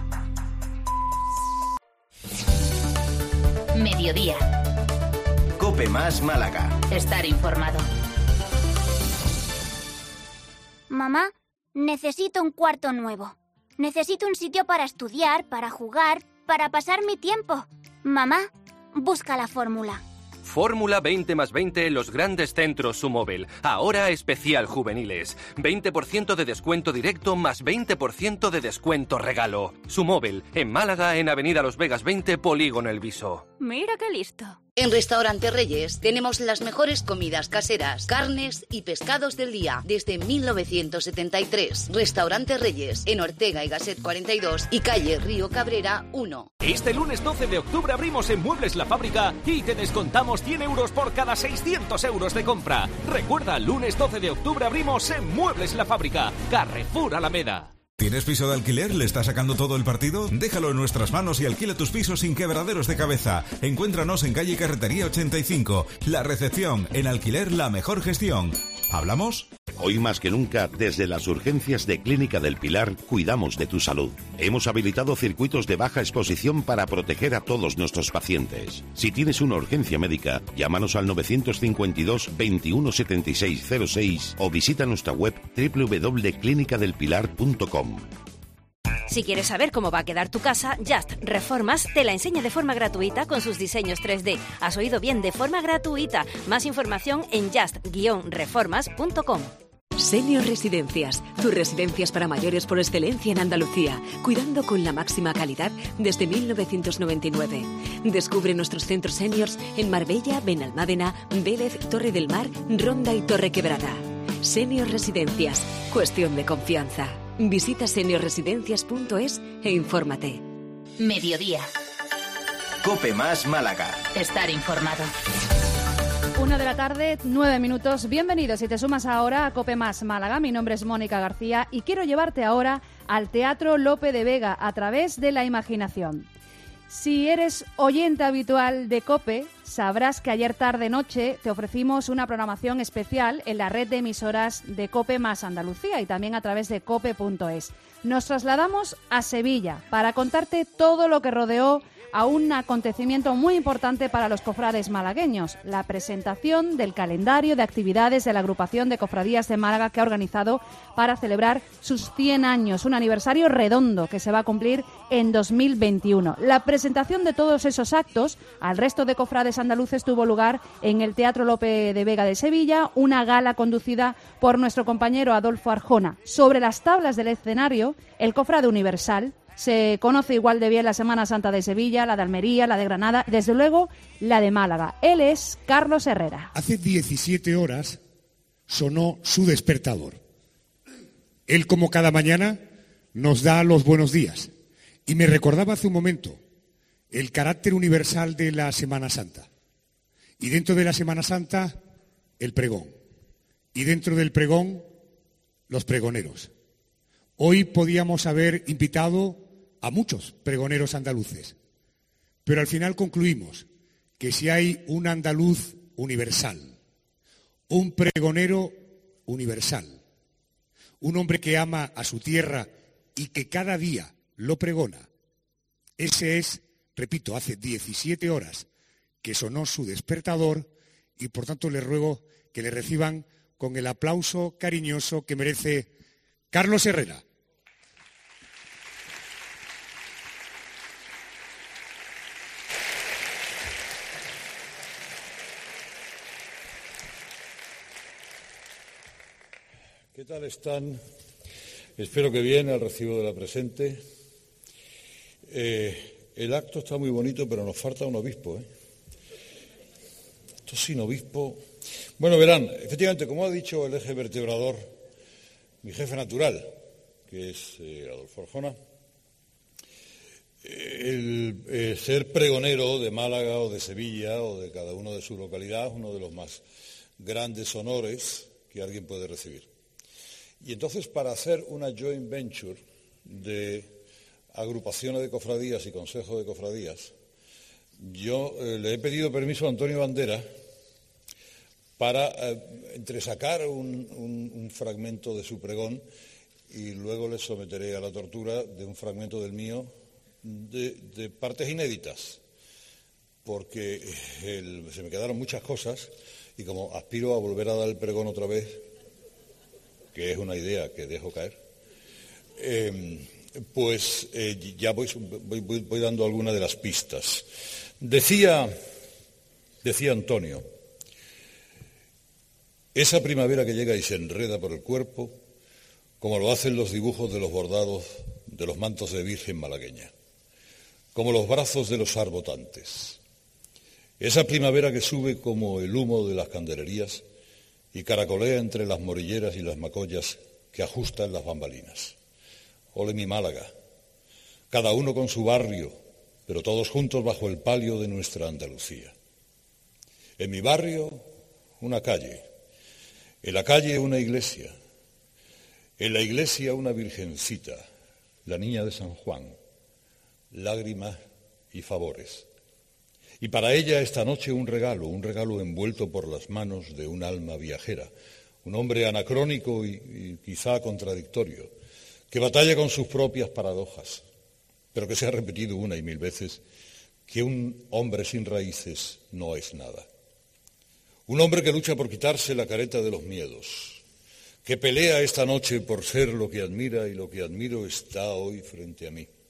Mediodía. COPE más Málaga. Estar informado. Mamá, necesito un cuarto nuevo. Necesito un sitio para estudiar, para jugar, para pasar mi tiempo. Mamá, busca la fórmula. Fórmula veinte más veinte en los grandes centros Sumóvel. Ahora especial juveniles. veinte por ciento de descuento directo más veinte por ciento de descuento regalo. Sumóvel, en Málaga, en Avenida Los Vegas veinte, Polígono El Viso. Mira qué listo. En Restaurante Reyes tenemos las mejores comidas caseras, carnes y pescados del día desde mil novecientos setenta y tres. Restaurante Reyes, en Ortega y Gasset cuarenta y dos y calle Río Cabrera uno. Este lunes doce de octubre abrimos en Muebles La Fábrica y te descontamos cien euros por cada seiscientos euros de compra. Recuerda, lunes doce de octubre abrimos en Muebles La Fábrica, Carrefour Alameda. ¿Tienes piso de alquiler? ¿Le está sacando todo el partido? Déjalo en nuestras manos y alquila tus pisos sin quebraderos de cabeza. Encuéntranos en calle Carretería ochenta y cinco. La Recepción, en alquiler la mejor gestión. ¿Hablamos? Hoy más que nunca, desde las urgencias de Clínica del Pilar, cuidamos de tu salud. Hemos habilitado circuitos de baja exposición para proteger a todos nuestros pacientes. Si tienes una urgencia médica, llámanos al nueve cinco dos, veintiuno setenta y seis cero seis o visita nuestra web doble u doble u doble punto clínica del pilar punto com. Si quieres saber cómo va a quedar tu casa, Just Reformas te la enseña de forma gratuita con sus diseños tres D. Has oído bien, de forma gratuita. Más información en just reformas punto com. Senior Residencias, tus residencias para mayores por excelencia en Andalucía, cuidando con la máxima calidad desde mil novecientos noventa y nueve. Descubre nuestros centros seniors en Marbella, Benalmádena, Vélez, Torre del Mar, Ronda y Torre Quebrada. Senior Residencias, cuestión de confianza. Visita senior residencias punto es e infórmate. Mediodía. COPE más Málaga. Estar informado. Una de la tarde, nueve minutos. Bienvenidos si te sumas ahora a COPE más Málaga. Mi nombre es Mónica García y quiero llevarte ahora al Teatro Lope de Vega a través de la imaginación. Si eres oyente habitual de COPE, sabrás que ayer tarde-noche te ofrecimos una programación especial en la red de emisoras de COPE más Andalucía y también a través de cope punto es. Nos trasladamos a Sevilla para contarte todo lo que rodeó a un acontecimiento muy importante para los cofrades malagueños, la presentación del calendario de actividades de la agrupación de cofradías de Málaga que ha organizado para celebrar sus cien años, un aniversario redondo que se va a cumplir en dos mil veintiuno. La presentación de todos esos actos al resto de cofrades andaluces tuvo lugar en el Teatro Lope de Vega de Sevilla, una gala conducida por nuestro compañero Adolfo Arjona. Sobre las tablas del escenario, el cofrade universal se conoce igual de bien la Semana Santa de Sevilla, la de Almería, la de Granada, desde luego la de Málaga. Él es Carlos Herrera. Hace diecisiete horas sonó su despertador. Él, como cada mañana, nos da los buenos días. Y me recordaba hace un momento el carácter universal de la Semana Santa. Y dentro de la Semana Santa, el pregón. Y dentro del pregón, los pregoneros. Hoy podíamos haber invitado a muchos pregoneros andaluces, pero al final concluimos que si hay un andaluz universal, un pregonero universal, un hombre que ama a su tierra y que cada día lo pregona, ese es, repito, hace diecisiete horas que sonó su despertador y por tanto les ruego que le reciban con el aplauso cariñoso que merece Carlos Herrera. ¿Qué tal están? Espero que bien al recibo de la presente. Eh, el acto está muy bonito, pero nos falta un obispo, ¿eh? Esto sin obispo. Bueno, verán, efectivamente, como ha dicho el eje vertebrador mi jefe natural, que es eh, Adolfo Arjona, el eh, ser pregonero de Málaga o de Sevilla o de cada uno de su localidad es uno de los más grandes honores que alguien puede recibir. Y entonces, para hacer una joint venture de agrupaciones de cofradías y consejos de cofradías, yo eh, le he pedido permiso a Antonio Banderas para eh, entresacar un, un, un fragmento de su pregón y luego le someteré a la tortura de un fragmento del mío de, de partes inéditas, porque el, se me quedaron muchas cosas y como aspiro a volver a dar el pregón otra vez, que es una idea que dejo caer, eh, pues eh, ya voy, voy, voy, voy dando algunas de las pistas. Decía, decía Antonio, esa primavera que llega y se enreda por el cuerpo, como lo hacen los dibujos de los bordados de los mantos de Virgen malagueña, como los brazos de los arbotantes. Esa primavera que sube como el humo de las candelerías y caracolea entre las morilleras y las macollas que ajustan las bambalinas. Ole mi Málaga, cada uno con su barrio, pero todos juntos bajo el palio de nuestra Andalucía. En mi barrio, una calle, en la calle una iglesia, en la iglesia una virgencita, la niña de San Juan, lágrimas y favores. Y para ella esta noche un regalo, un regalo envuelto por las manos de un alma viajera, un hombre anacrónico y, y quizá contradictorio, que batalla con sus propias paradojas, pero que se ha repetido una y mil veces, que un hombre sin raíces no es nada. Un hombre que lucha por quitarse la careta de los miedos, que pelea esta noche por ser lo que admira y lo que admiro está hoy frente a mí.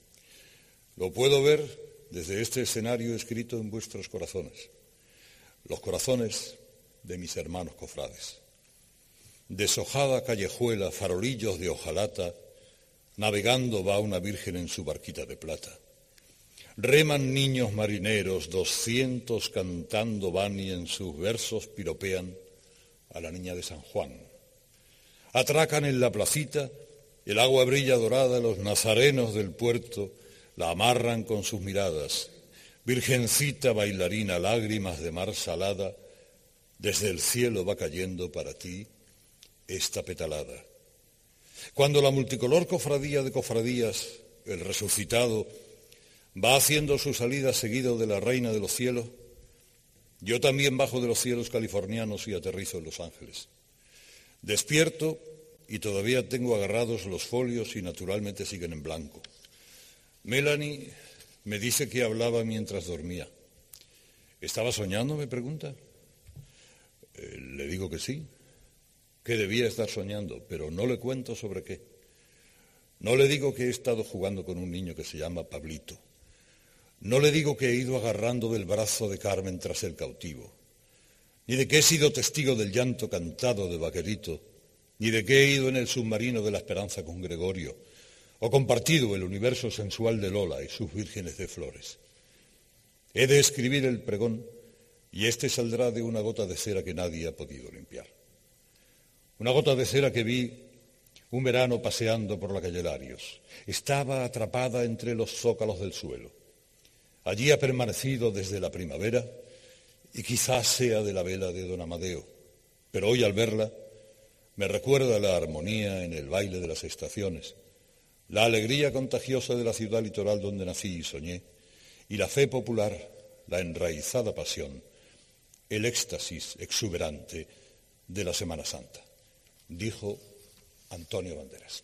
Lo puedo ver desde este escenario escrito en vuestros corazones, los corazones de mis hermanos cofrades. Deshojada callejuela, farolillos de hojalata, navegando va una virgen en su barquita de plata. Reman niños marineros, doscientos cantando van y en sus versos piropean a la niña de San Juan. Atracan en la placita, el agua brilla dorada, los nazarenos del puerto la amarran con sus miradas. Virgencita bailarina, lágrimas de mar salada, desde el cielo va cayendo para ti esta petalada. Cuando la multicolor cofradía de cofradías, el resucitado, va haciendo su salida seguido de la reina de los cielos, yo también bajo de los cielos californianos y aterrizo en Los Ángeles. Despierto y todavía tengo agarrados los folios y naturalmente siguen en blanco. Melanie me dice que hablaba mientras dormía. ¿Estaba soñando?, me pregunta. Eh, le digo que sí, que debía estar soñando, pero no le cuento sobre qué. No le digo que he estado jugando con un niño que se llama Pablito. No le digo que he ido agarrando del brazo de Carmen tras el cautivo, ni de que he sido testigo del llanto cantado de Vaquerito, ni de que he ido en el submarino de la esperanza con Gregorio, o compartido el universo sensual de Lola y sus vírgenes de flores. He de escribir el pregón y este saldrá de una gota de cera que nadie ha podido limpiar. Una gota de cera que vi un verano paseando por la calle Larios. Estaba atrapada entre los zócalos del suelo. Allí ha permanecido desde la primavera y quizás sea de la vela de don Amadeo, pero hoy al verla me recuerda la armonía en el baile de las estaciones, la alegría contagiosa de la ciudad litoral donde nací y soñé, y la fe popular, la enraizada pasión, el éxtasis exuberante de la Semana Santa, dijo Antonio Banderas.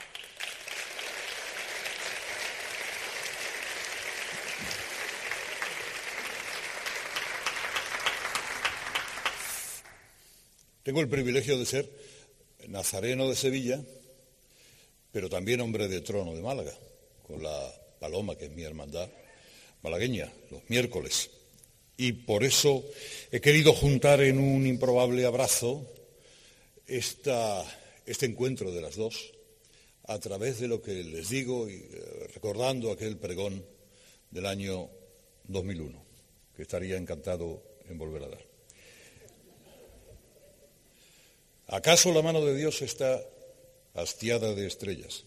Tengo el privilegio de ser nazareno de Sevilla, pero también hombre de trono de Málaga, con la Paloma, que es mi hermandad malagueña, los miércoles. Y por eso he querido juntar en un improbable abrazo esta, este encuentro de las dos, a través de lo que les digo y eh, recordando aquel pregón del año dos mil uno, que estaría encantado en volver a dar. ¿Acaso la mano de Dios está hastiada de estrellas.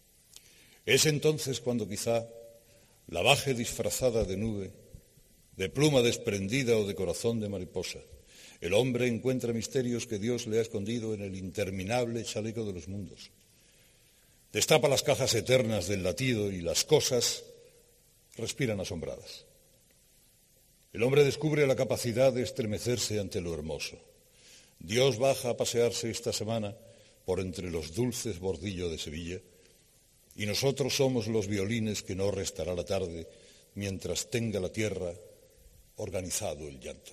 Es entonces cuando quizá la baje disfrazada de nube, de pluma desprendida o de corazón de mariposa, el hombre encuentra misterios que Dios le ha escondido en el interminable chaleco de los mundos. Destapa las cajas eternas del latido y las cosas respiran asombradas. El hombre descubre la capacidad de estremecerse ante lo hermoso. Dios baja a pasearse esta semana por entre los dulces bordillos de Sevilla y nosotros somos los violines que no restará la tarde mientras tenga la tierra organizado el llanto.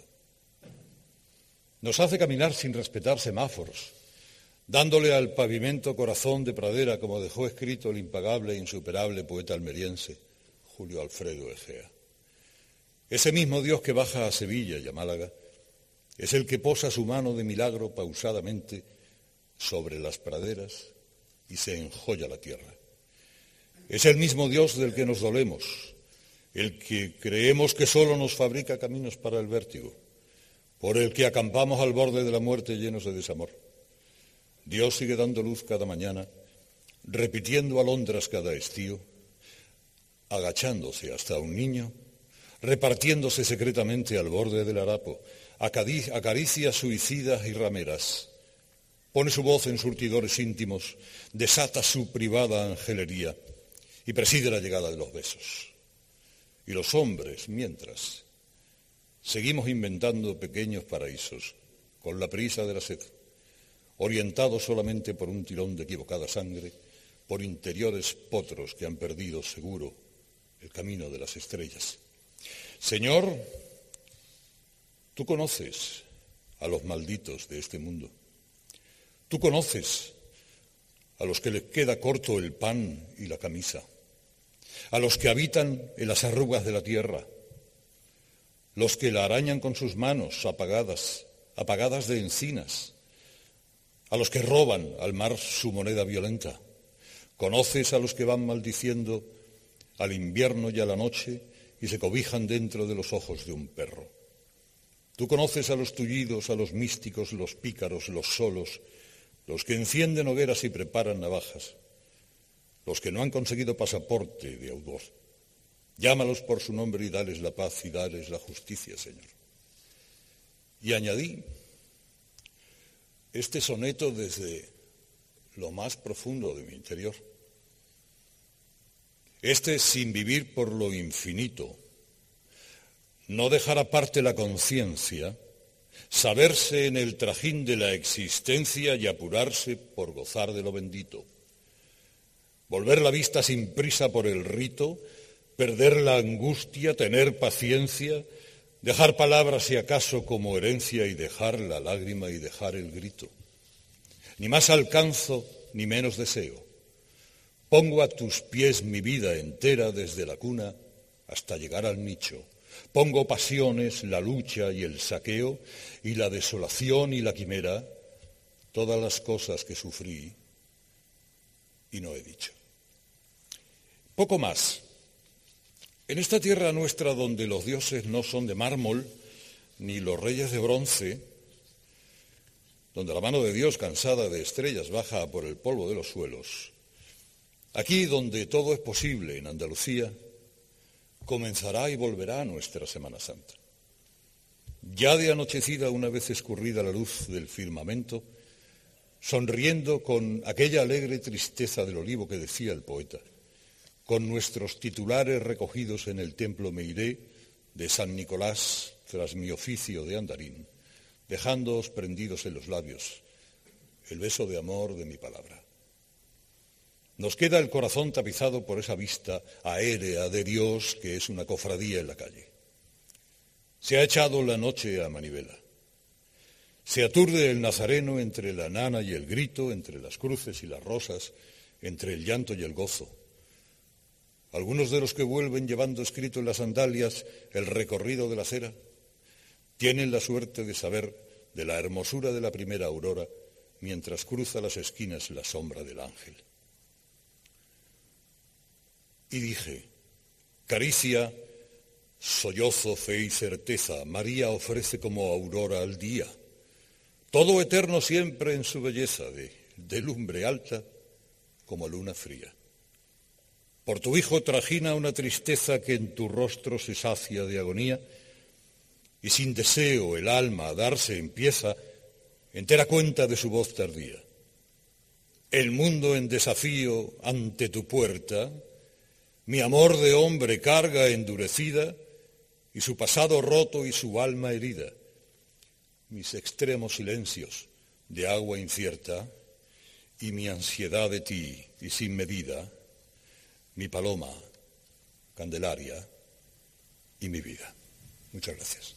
Nos hace caminar sin respetar semáforos, dándole al pavimento corazón de pradera, como dejó escrito el impagable e insuperable poeta almeriense Julio Alfredo Egea. Ese mismo Dios que baja a Sevilla y a Málaga es el que posa su mano de milagro pausadamente sobre las praderas y se enjolla la tierra. Es el mismo Dios del que nos dolemos, el que creemos que solo nos fabrica caminos para el vértigo, por el que acampamos al borde de la muerte llenos de desamor. Dios sigue dando luz cada mañana, repitiendo alondras cada estío, agachándose hasta un niño, repartiéndose secretamente al borde del harapo, acaricia suicidas y rameras, pone su voz en surtidores íntimos, desata su privada angelería y preside la llegada de los besos. Y los hombres, mientras, seguimos inventando pequeños paraísos con la prisa de la sed, orientados solamente por un tirón de equivocada sangre, por interiores potros que han perdido seguro el camino de las estrellas. Señor, tú conoces a los malditos de este mundo. Tú conoces a los que les queda corto el pan y la camisa, a los que habitan en las arrugas de la tierra, los que la arañan con sus manos apagadas, apagadas de encinas, a los que roban al mar su moneda violenta. Conoces a los que van maldiciendo al invierno y a la noche y se cobijan dentro de los ojos de un perro. Tú conoces a los tullidos, a los místicos, los pícaros, los solos, los que encienden hogueras y preparan navajas, los que no han conseguido pasaporte de autor. Llámalos por su nombre y dales la paz y dales la justicia, Señor. Y añadí este soneto desde lo más profundo de mi interior. Este sin vivir por lo infinito, no dejar aparte la conciencia, saberse en el trajín de la existencia y apurarse por gozar de lo bendito. Volver la vista sin prisa por el rito, perder la angustia, tener paciencia, dejar palabras si acaso como herencia y dejar la lágrima y dejar el grito. Ni más alcanzo, ni menos deseo. Pongo a tus pies mi vida entera desde la cuna hasta llegar al nicho. Pongo pasiones, la lucha y el saqueo, y la desolación y la quimera, todas las cosas que sufrí y no he dicho. Poco más. En esta tierra nuestra donde los dioses no son de mármol, ni los reyes de bronce, donde la mano de Dios cansada de estrellas baja por el polvo de los suelos, aquí donde todo es posible, en Andalucía, comenzará y volverá nuestra Semana Santa. Ya de anochecida, una vez escurrida la luz del firmamento, sonriendo con aquella alegre tristeza del olivo que decía el poeta, con nuestros titulares recogidos en el templo me iré de San Nicolás tras mi oficio de andarín, dejándoos prendidos en los labios el beso de amor de mi palabra. Nos queda el corazón tapizado por esa vista aérea de Dios que es una cofradía en la calle. Se ha echado la noche a manivela. Se aturde el nazareno entre la nana y el grito, entre las cruces y las rosas, entre el llanto y el gozo. Algunos de los que vuelven llevando escrito en las sandalias el recorrido de la acera tienen la suerte de saber de la hermosura de la primera aurora mientras cruza las esquinas la sombra del ángel. Y dije, caricia, sollozo, fe y certeza, María ofrece como aurora al día, todo eterno siempre en su belleza, de, de lumbre alta como luna fría. Por tu hijo trajina una tristeza que en tu rostro se sacia de agonía, y sin deseo el alma a darse empieza, entera cuenta de su voz tardía. El mundo en desafío ante tu puerta, mi amor de hombre carga endurecida, y su pasado roto y su alma herida, mis extremos silencios de agua incierta, y mi ansiedad de ti y sin medida, mi paloma, Candelaria y mi vida. Muchas gracias.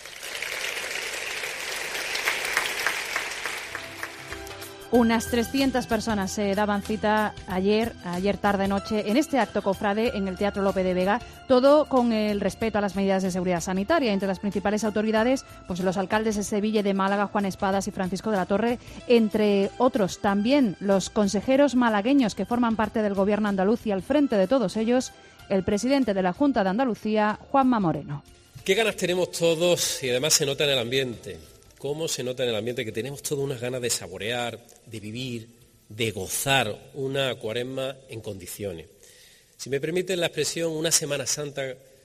Unas trescientas personas se daban cita ayer, ayer tarde-noche, en este acto cofrade en el Teatro Lope de Vega, todo con el respeto a las medidas de seguridad sanitaria. Entre las principales autoridades, pues los alcaldes de Sevilla y de Málaga, Juan Espadas y Francisco de la Torre, entre otros. También los consejeros malagueños que forman parte del Gobierno andaluz, y al frente de todos ellos, el presidente de la Junta de Andalucía, Juanma Moreno. Qué ganas tenemos todos, y además se nota en el ambiente. Cómo se nota en el ambiente que tenemos todas unas ganas de saborear, de vivir, de gozar una Cuaresma en condiciones. Si me permiten la expresión, una Semana Santa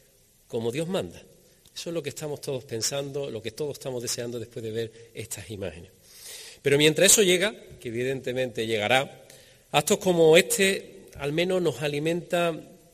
como Dios manda. Eso es lo que estamos todos pensando, lo que todos estamos deseando después de ver estas imágenes. Pero mientras eso llega, que evidentemente llegará, actos como este al menos nos alimenta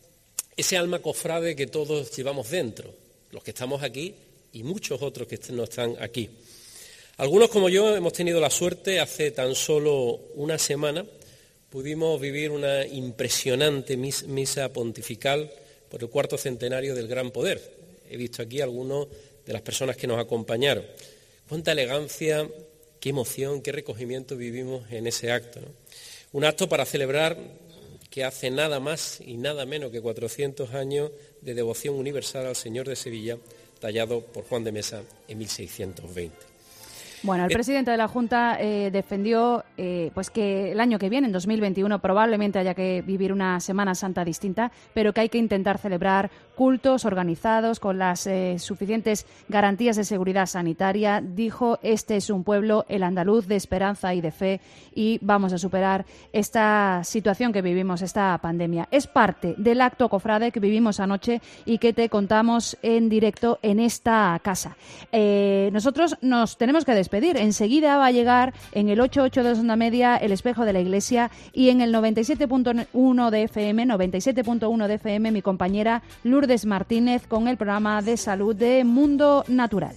ese alma cofrade que todos llevamos dentro, los que estamos aquí y muchos otros que no están aquí. Algunos, como yo, hemos tenido la suerte, hace tan solo una semana, pudimos vivir una impresionante mis, misa pontifical por el cuarto centenario del Gran Poder. He visto aquí algunas de las personas que nos acompañaron. Cuánta elegancia, qué emoción, qué recogimiento vivimos en ese acto, ¿no? Un acto para celebrar que hace nada más y nada menos que cuatrocientos años de devoción universal al Señor de Sevilla, tallado por Juan de Mesa en mil seiscientos veinte. Bueno, el presidente de la Junta eh, defendió eh, pues que el año que viene, en dos mil veintiuno, probablemente haya que vivir una Semana Santa distinta, pero que hay que intentar celebrar cultos organizados con las eh, suficientes garantías de seguridad sanitaria. Dijo, este es un pueblo, el andaluz, de esperanza y de fe, y vamos a superar esta situación que vivimos, esta pandemia. Es parte del acto cofrade que vivimos anoche y que te contamos en directo en esta casa. Eh, nosotros nos tenemos que despedir. Enseguida va a llegar en el ochenta y ocho de Onda Media El Espejo de la Iglesia, y en el noventa y siete punto uno de F M, noventa y siete punto uno de F M, mi compañera Lourdes Martínez con el programa de salud de Mundo Natural.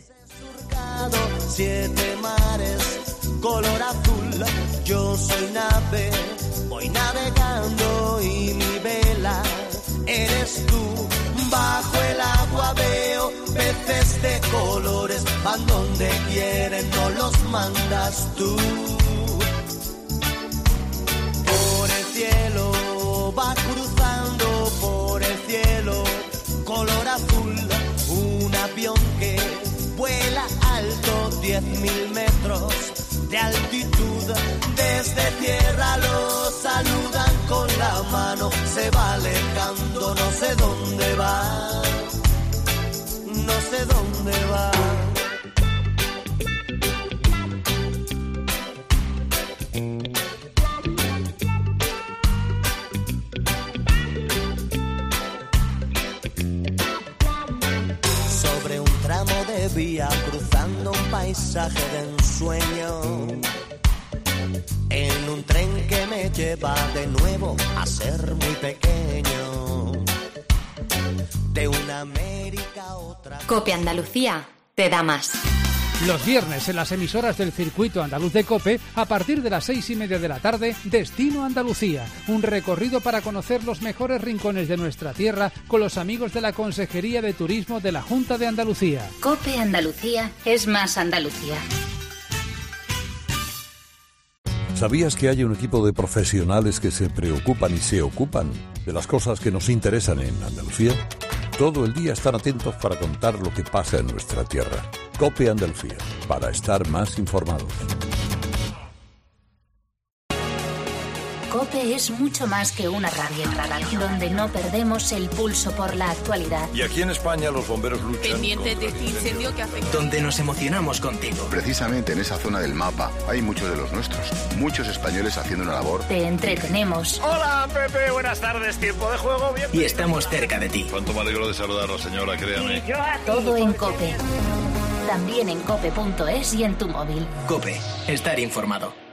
Siete mares, color azul, yo soy nave, voy navegando y mi vela eres tú. Bajo el agua veo peces de colores, van donde quieren, no los mandas tú. Por el cielo va cruzando, por el cielo, color azul, un avión que vuela alto, diez mil metros de altitud. Desde tierra lo saludan con la mano, se va alejando, no sé dónde va, no sé dónde va. Sobre un tramo de vía, cruzando un paisaje de ensueño, en un tren que me lleva de nuevo a ser muy pequeño. De una América a otra. COPE Andalucía te da más. Los viernes en las emisoras del circuito andaluz de COPE, a partir de las seis y media de la tarde, Destino Andalucía. Un recorrido para conocer los mejores rincones de nuestra tierra con los amigos de la Consejería de Turismo de la Junta de Andalucía. COPE Andalucía es más Andalucía. ¿Sabías que hay un equipo de profesionales que se preocupan y se ocupan de las cosas que nos interesan en Andalucía? Todo el día están atentos para contar lo que pasa en nuestra tierra. COPE Andalucía, para estar más informados. COPE es mucho más que una radio, donde no perdemos el pulso por la actualidad. Y aquí en España los bomberos luchan. Pendientes de este incendio que afecta. Donde nos emocionamos contigo. Precisamente en esa zona del mapa hay muchos de los nuestros. Muchos españoles haciendo una labor. Te entretenemos. Hola, Pepe, buenas tardes. Tiempo de juego. Bien. Y estamos cerca de ti. Cuánto me alegro de saludarla, señora, créame. Todo en COPE. También en cope punto es y en tu móvil. COPE. Estar informado.